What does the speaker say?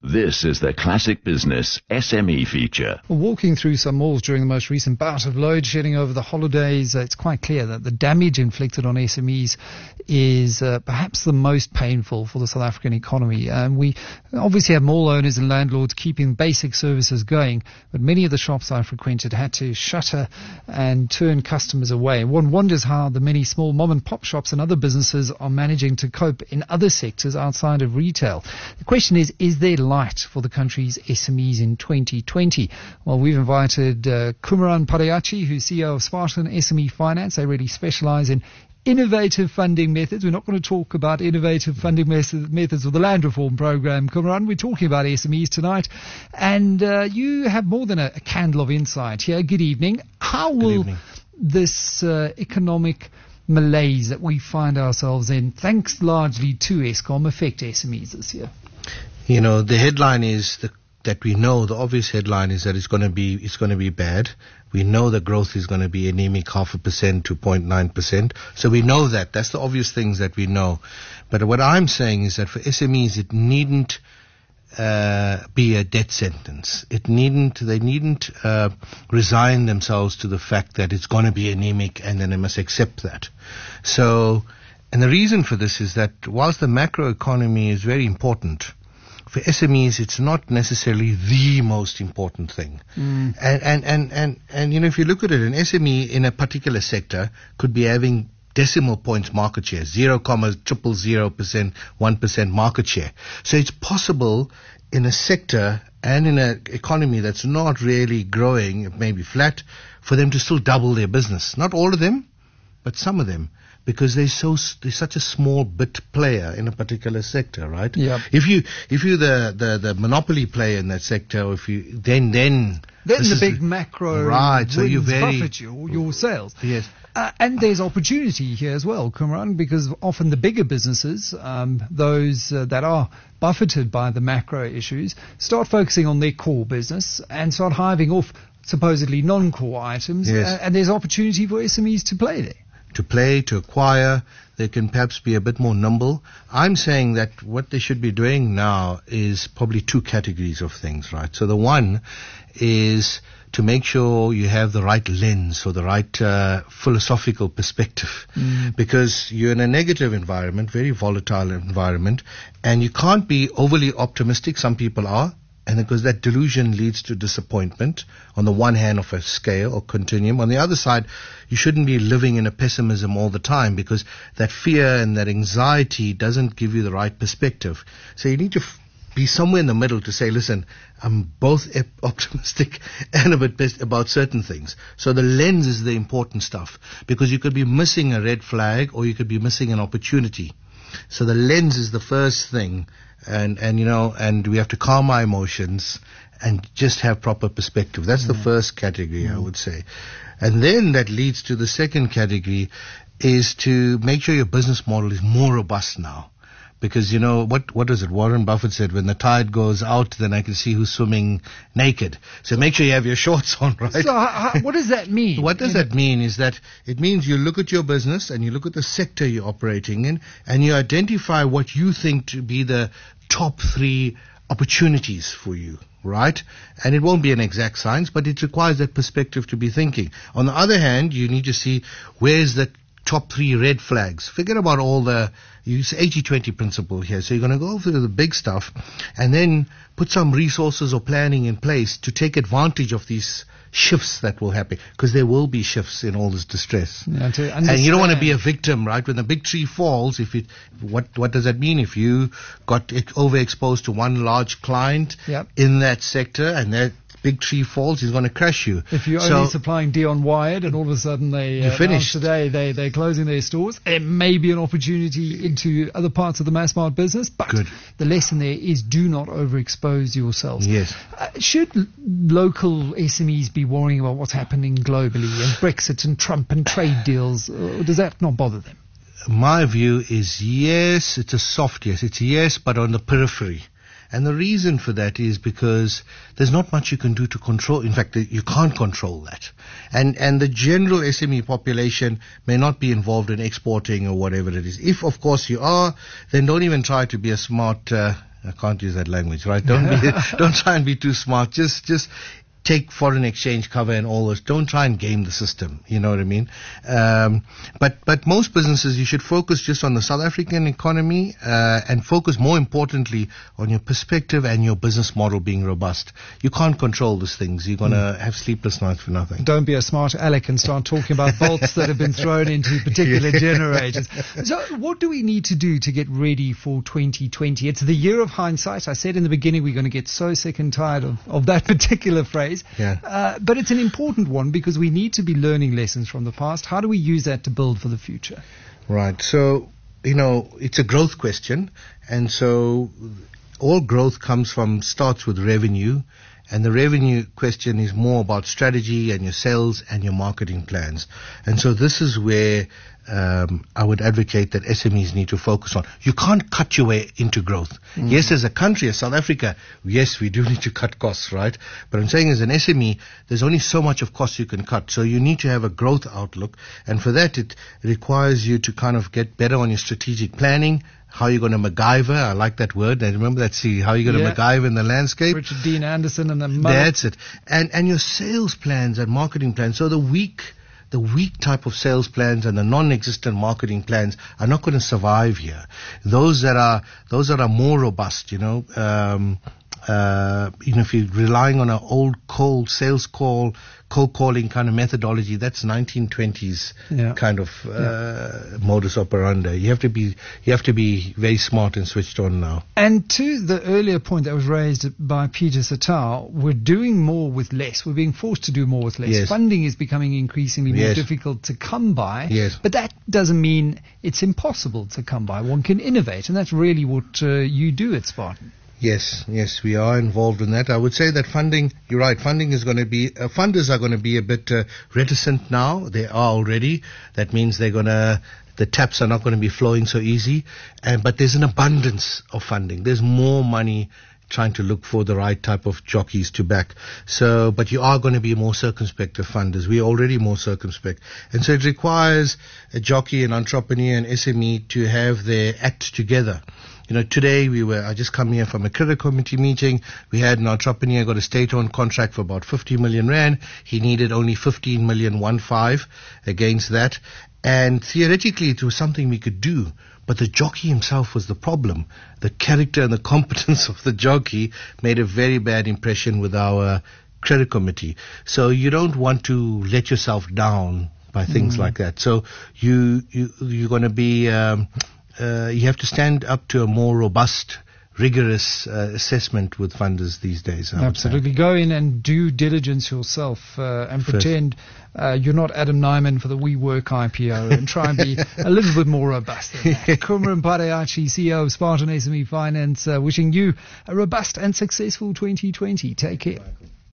This is the Classic Business SME feature. Walking through some malls during the most recent bout of load shedding over the holidays, it's quite clear that the damage inflicted on SMEs is perhaps the most painful for the South African economy. We obviously have mall owners and landlords keeping basic services going, but many of the shops I frequented had to shutter and turn customers away. One wonders how the many small mom and pop shops and other businesses are managing to cope in other sectors outside of retail. The question is there light for the country's SMEs in 2020? Well, we've invited Kumaran Padayachi, who's CEO of Spartan SME Finance. They really specialize in innovative funding methods. We're not going to talk about innovative funding methods of the land reform program, Kumaran. We're talking about SMEs tonight. And you have more than a candle of insight here. Good evening. How will this economic malaise that we find ourselves in, thanks largely to Eskom, affect SMEs this year? You know, the headline is that we know, the obvious headline is that it's going to be bad. We know the growth is going to be anemic, 0.5% to 0.9%. So we know that. That's the obvious things that we know. But what I'm saying is that for SMEs, it needn't be a death sentence. They needn't resign themselves to the fact that it's going to be anemic and then they must accept that. So, and the reason for this is that whilst the macroeconomy is very important, for SMEs, it's not necessarily the most important thing. And you know, if you look at it, an SME in a particular sector could be having decimal points market share, 0.000%, 1% market share. So it's possible in a sector and in an economy that's not really growing, it may be flat, for them to still double their business. Not all of them, but some of them. Because they're such a small bit player in a particular sector, right? Yeah. If you're the monopoly player in that sector, or if you then the big macro right, so you buffet your sales. Yes. And there's opportunity here as well, Kumaran, because often the bigger businesses, those that are buffeted by the macro issues, start focusing on their core business and start hiving off supposedly non-core items. Yes. And there's opportunity for SMEs to play there. To play, to acquire, they can perhaps be a bit more nimble. I'm saying that what they should be doing now is probably two categories of things, right? So the one is to make sure you have the right lens or the right philosophical perspective. Because you're in a negative environment, very volatile environment, and you can't be overly optimistic. Some people are. And because that delusion leads to disappointment on the one hand of a scale or continuum. On the other side, you shouldn't be living in a pessimism all the time, because that fear and that anxiety doesn't give you the right perspective. So you need to be somewhere in the middle to say, listen, I'm both optimistic and a bit pissed about certain things. So the lens is the important stuff, because you could be missing a red flag or you could be missing an opportunity. So the lens is the first thing. And you know, and we have to calm our emotions and just have proper perspective. That's the first category, I would say. And then that leads to the second category, is to make sure your business model is more robust now. Because, you know, what is it? Warren Buffett said, when the tide goes out, then I can see who's swimming naked. So make sure you have your shorts on, right? So what does that mean? What does that mean is that it means you look at your business and you look at the sector you're operating in and you identify what you think to be the top 3 opportunities for you, right? And it won't be an exact science, but it requires that perspective to be thinking. On the other hand, you need to see where's the top 3 red flags. Forget about all the, use 80-20 principle here. So you're going to go through the big stuff and then put some resources or planning in place to take advantage of these shifts that will happen, because there will be shifts in all this distress. Yeah, and you don't want to be a victim, right? When the big tree falls, what does that mean? If you got overexposed to one large client in that sector and that big tree falls, he's going to crash you. If you're only supplying Dion Wired and all of a sudden they're closing their stores, it may be an opportunity into other parts of the mass market business, but the lesson there is do not overexpose yourselves. Yes. Should local SMEs be worrying about what's happening globally and Brexit and Trump and trade deals, or does that not bother them? My view is yes, it's a soft yes. It's yes, but on the periphery. And the reason for that is because there's not much you can do to control. In fact, you can't control that. And the general SME population may not be involved in exporting or whatever it is. If, of course, you are, then don't even try to be a smart I can't use that language, right? Don't try and be too smart. Just take foreign exchange cover and all those. Don't try and game the system. You know what I mean? But most businesses, you should focus just on the South African economy and focus more importantly on your perspective and your business model being robust. You can't control these things. You're going to have sleepless nights for nothing. Don't be a smart aleck and start talking about bolts that have been thrown into particular generators. So what do we need to do to get ready for 2020? It's the year of hindsight. I said in the beginning we're going to get so sick and tired of that particular phrase. Yeah. But it's an important one because we need to be learning lessons from the past. How do we use that to build for the future? Right. So, it's a growth question. And so all growth starts with revenue. And the revenue question is more about strategy and your sales and your marketing plans. And so this is where I would advocate that SMEs need to focus on. You can't cut your way into growth. Yes, as a country, as South Africa, yes, we do need to cut costs, right? But I'm saying as an SME, there's only so much of costs you can cut. So you need to have a growth outlook. And for that, it requires you to kind of get better on your strategic planning. How you're going to MacGyver, I like that word. I remember that. See how you're going to MacGyver in the landscape. Richard Dean Anderson and the That's it. And your sales plans and marketing plans. So the weak type of sales plans and the non-existent marketing plans are not going to survive here. Those that are more robust, if you're relying on an old cold calling kind of methodology, that's 1920s kind of modus operandi. You have to be very smart and switched on now. And to the earlier point that was raised by Peter Satar, we're doing more with less. We're being forced to do more with less. Yes. Funding is becoming increasingly more difficult to come by. Yes. But that doesn't mean it's impossible to come by. One can innovate, and that's really what you do at Spartan. Yes, we are involved in that. I would say that funding, you're right, funding is going to be, funders are going to be a bit reticent now. They are already. That means the taps are not going to be flowing so easy. But there's an abundance of funding. There's more money trying to look for the right type of jockeys to back. So, but you are going to be more circumspect of funders. We're already more circumspect. And so it requires a jockey, an entrepreneur, an SME to have their act together. Today I just come here from a credit committee meeting. We had an entrepreneur got a state-owned contract for about 50 million rand. He needed only 15 million, 15 against that. And theoretically it was something we could do. But the jockey himself was the problem. The character and the competence of the jockey made a very bad impression with our credit committee. So you don't want to let yourself down by things like that. So you're going to be, you have to stand up to a more robust, rigorous assessment with funders these days. Absolutely. Go in and do diligence yourself and pretend you're not Adam Nyman for the WeWork IPO and try and be a little bit more robust than that. Kumaran Padeachi, CEO of Spartan SME Finance, wishing you a robust and successful 2020. Take care.